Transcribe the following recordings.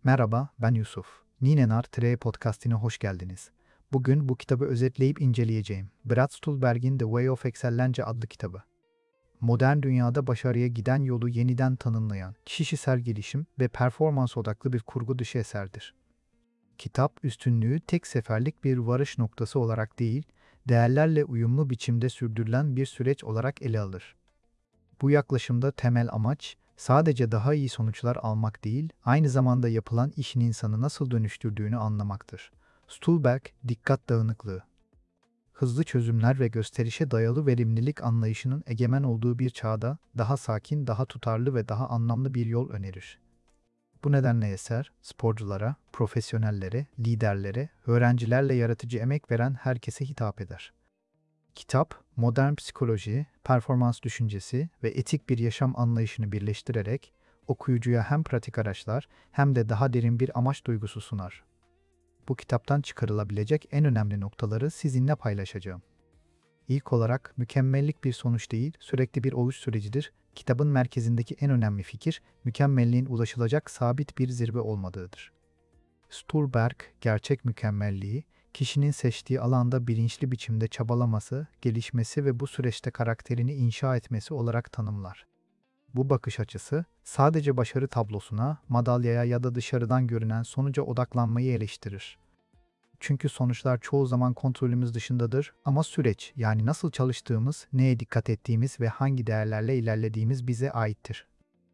Merhaba, ben Yusuf. Ninenar Tire Podcast'ine hoş geldiniz. Bugün bu kitabı özetleyip inceleyeceğim. Brad Stulberg'in The Way of Excellence adlı kitabı. Modern dünyada başarıya giden yolu yeniden tanımlayan, kişisel gelişim ve performans odaklı bir kurgu dışı eserdir. Kitap, üstünlüğü tek seferlik bir varış noktası olarak değil, değerlerle uyumlu biçimde sürdürülen bir süreç olarak ele alır. Bu yaklaşımda temel amaç, sadece daha iyi sonuçlar almak değil, aynı zamanda yapılan işin insanı nasıl dönüştürdüğünü anlamaktır. Stulberg, dikkat dağınıklığı, hızlı çözümler ve gösterişe dayalı verimlilik anlayışının egemen olduğu bir çağda daha sakin, daha tutarlı ve daha anlamlı bir yol önerir. Bu nedenle eser, sporculara, profesyonellere, liderlere, öğrencilerle yaratıcı emek veren herkese hitap eder. Kitap, modern psikoloji, performans düşüncesi ve etik bir yaşam anlayışını birleştirerek okuyucuya hem pratik araçlar hem de daha derin bir amaç duygusu sunar. Bu kitaptan çıkarılabilecek en önemli noktaları sizinle paylaşacağım. İlk olarak mükemmellik bir sonuç değil, sürekli bir oluş sürecidir. Kitabın merkezindeki en önemli fikir, mükemmelliğin ulaşılacak sabit bir zirve olmadığıdır. Stulberg, gerçek mükemmelliği, kişinin seçtiği alanda bilinçli biçimde çabalaması, gelişmesi ve bu süreçte karakterini inşa etmesi olarak tanımlar. Bu bakış açısı, sadece başarı tablosuna, madalyaya ya da dışarıdan görünen sonuca odaklanmayı eleştirir. Çünkü sonuçlar çoğu zaman kontrolümüz dışındadır ama süreç, yani nasıl çalıştığımız, neye dikkat ettiğimiz ve hangi değerlerle ilerlediğimiz bize aittir.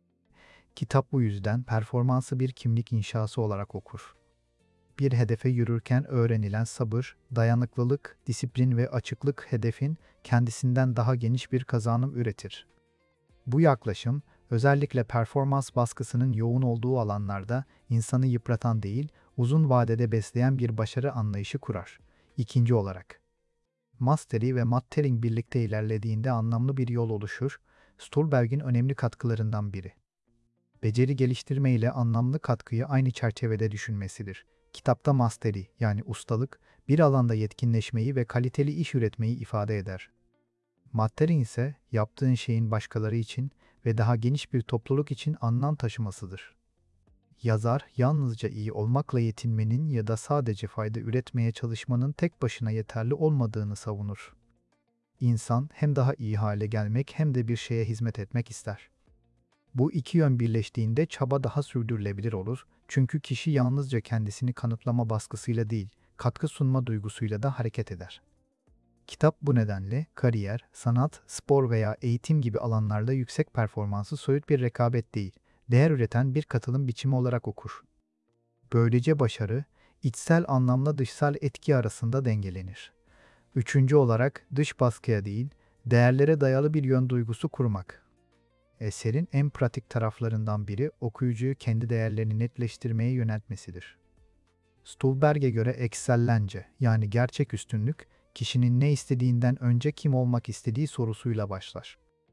Kitap bu yüzden performansı bir kimlik inşası olarak okur. Bir hedefe yürürken öğrenilen sabır, dayanıklılık, disiplin ve açıklık hedefin kendisinden daha geniş bir kazanım üretir. Bu yaklaşım, özellikle performans baskısının yoğun olduğu alanlarda insanı yıpratan değil, uzun vadede besleyen bir başarı anlayışı kurar. İkinci olarak, mastery ve mastering birlikte ilerlediğinde anlamlı bir yol oluşur, Stulberg'in önemli katkılarından biri. Beceri geliştirme ile anlamlı katkıyı aynı çerçevede düşünmesidir. Kitapta mastery, yani ustalık, bir alanda yetkinleşmeyi ve kaliteli iş üretmeyi ifade eder. Mastering ise yaptığın şeyin başkaları için ve daha geniş bir topluluk için anlam taşımasıdır. Yazar, yalnızca iyi olmakla yetinmenin ya da sadece fayda üretmeye çalışmanın tek başına yeterli olmadığını savunur. İnsan hem daha iyi hale gelmek hem de bir şeye hizmet etmek ister. Bu iki yön birleştiğinde çaba daha sürdürülebilir olur, çünkü kişi yalnızca kendisini kanıtlama baskısıyla değil, katkı sunma duygusuyla da hareket eder. Kitap bu nedenle kariyer, sanat, spor veya eğitim gibi alanlarda yüksek performansı soyut bir rekabet değil, değer üreten bir katılım biçimi olarak okur. Böylece başarı, içsel anlamla dışsal etki arasında dengelenir. Üçüncü olarak dış baskıya değil, değerlere dayalı bir yön duygusu kurmak. Eserin en pratik taraflarından biri okuyucuyu kendi değerlerini netleştirmeye yöneltmesidir. Stulberg'e göre eksellence, yani gerçek üstünlük, kişinin ne istediğinden önce kim olmak istediği sorusuyla başlar.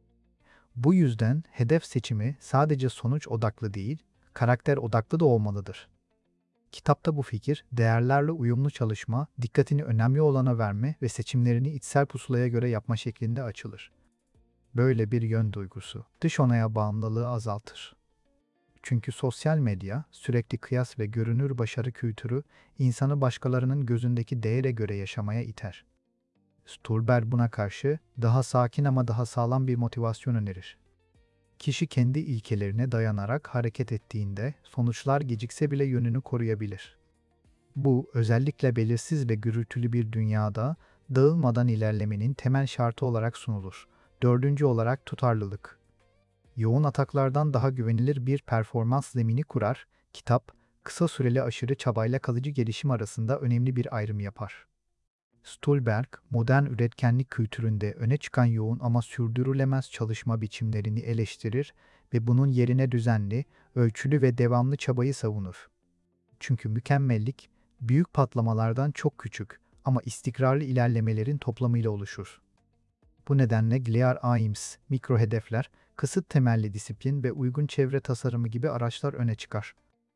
Bu yüzden hedef seçimi sadece sonuç odaklı değil, karakter odaklı da olmalıdır. Kitapta bu fikir, değerlerle uyumlu çalışma, dikkatini önemli olana verme ve seçimlerini içsel pusulaya göre yapma şeklinde açılır. Böyle bir yön duygusu, dış onaya bağımlılığı azaltır. Çünkü sosyal medya, sürekli kıyas ve görünür başarı kültürü, insanı başkalarının gözündeki değere göre yaşamaya iter. Stulberg buna karşı daha sakin ama daha sağlam bir motivasyon önerir. Kişi kendi ilkelerine dayanarak hareket ettiğinde sonuçlar gecikse bile yönünü koruyabilir. Bu, özellikle belirsiz ve gürültülü bir dünyada dağılmadan ilerlemenin temel şartı olarak sunulur. Dördüncü olarak tutarlılık. Yoğun ataklardan daha güvenilir bir performans zemini kurar, kitap, kısa süreli aşırı çabayla kalıcı gelişim arasında önemli bir ayrım yapar. Stulberg, modern üretkenlik kültüründe öne çıkan yoğun ama sürdürülemez çalışma biçimlerini eleştirir ve bunun yerine düzenli, ölçülü ve devamlı çabayı savunur. Çünkü mükemmellik, büyük patlamalardan çok küçük ama istikrarlı ilerlemelerin toplamıyla oluşur. Bu nedenle Clear Aims, mikro hedefler, kısıt temelli disiplin ve uygun çevre tasarımı gibi araçlar öne çıkar.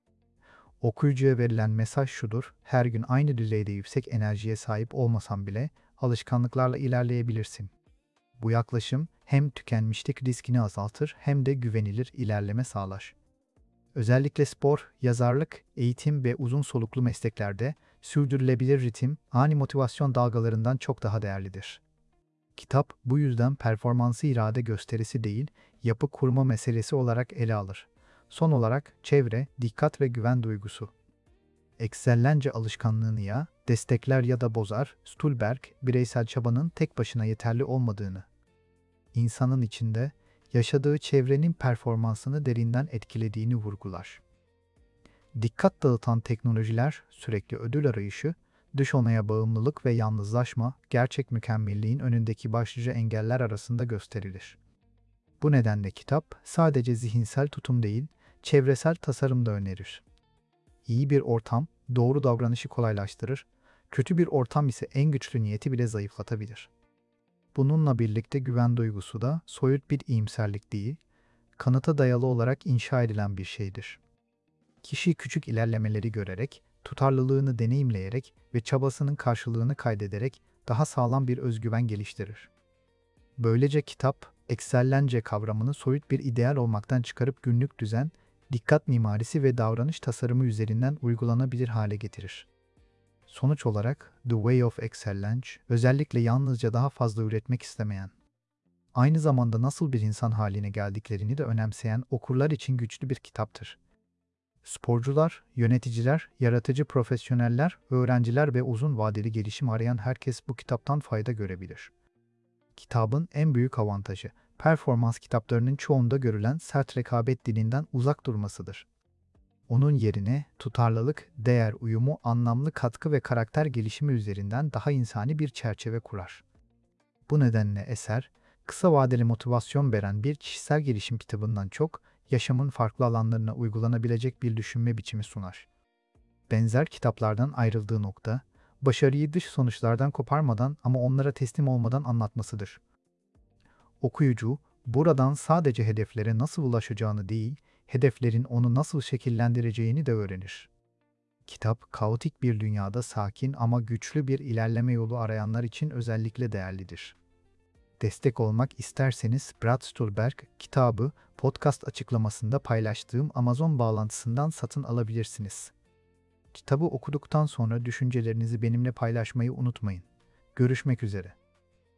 Okuyucuya verilen mesaj şudur: her gün aynı düzeyde yüksek enerjiye sahip olmasan bile alışkanlıklarla ilerleyebilirsin. Bu yaklaşım hem tükenmişlik riskini azaltır hem de güvenilir ilerleme sağlar. Özellikle spor, yazarlık, eğitim ve uzun soluklu mesleklerde sürdürülebilir ritim, ani motivasyon dalgalarından çok daha değerlidir. Kitap bu yüzden performansı irade gösterisi değil, yapı kurma meselesi olarak ele alır. Son olarak çevre, dikkat ve güven duygusu. Eksellence alışkanlığını ya destekler ya da bozar, Stulberg, bireysel çabanın tek başına yeterli olmadığını, insanın içinde yaşadığı çevrenin performansını derinden etkilediğini vurgular. Dikkat dağıtan teknolojiler, sürekli ödül arayışı, dış onaya bağımlılık ve yalnızlaşma, gerçek mükemmelliğin önündeki başlıca engeller arasında gösterilir. Bu nedenle kitap sadece zihinsel tutum değil, çevresel tasarım da önerir. İyi bir ortam, doğru davranışı kolaylaştırır, kötü bir ortam ise en güçlü niyeti bile zayıflatabilir. Bununla birlikte güven duygusu da soyut bir iyimserlik değil, kanıta dayalı olarak inşa edilen bir şeydir. Kişi küçük ilerlemeleri görerek, tutarlılığını deneyimleyerek ve çabasının karşılığını kaydederek daha sağlam bir özgüven geliştirir. Böylece kitap, eksellence kavramını soyut bir ideal olmaktan çıkarıp günlük düzen, dikkat mimarisi ve davranış tasarımı üzerinden uygulanabilir hale getirir. Sonuç olarak The Way of Excellence, özellikle yalnızca daha fazla üretmek istemeyen, aynı zamanda nasıl bir insan haline geldiklerini de önemseyen okurlar için güçlü bir kitaptır. Sporcular, yöneticiler, yaratıcı profesyoneller, öğrenciler ve uzun vadeli gelişim arayan herkes bu kitaptan fayda görebilir. Kitabın en büyük avantajı, performans kitaplarının çoğunda görülen sert rekabet dilinden uzak durmasıdır. Onun yerine tutarlılık, değer uyumu, anlamlı katkı ve karakter gelişimi üzerinden daha insani bir çerçeve kurar. Bu nedenle eser, kısa vadeli motivasyon veren bir kişisel gelişim kitabından çok, yaşamın farklı alanlarına uygulanabilecek bir düşünme biçimi sunar. Benzer kitaplardan ayrıldığı nokta, başarıyı dış sonuçlardan koparmadan ama onlara teslim olmadan anlatmasıdır. Okuyucu, buradan sadece hedeflere nasıl ulaşacağını değil, hedeflerin onu nasıl şekillendireceğini de öğrenir. Kitap, kaotik bir dünyada sakin ama güçlü bir ilerleme yolu arayanlar için özellikle değerlidir. Destek olmak isterseniz Brad Stulberg kitabı podcast açıklamasında paylaştığım Amazon bağlantısından satın alabilirsiniz. Kitabı okuduktan sonra düşüncelerinizi benimle paylaşmayı unutmayın. Görüşmek üzere.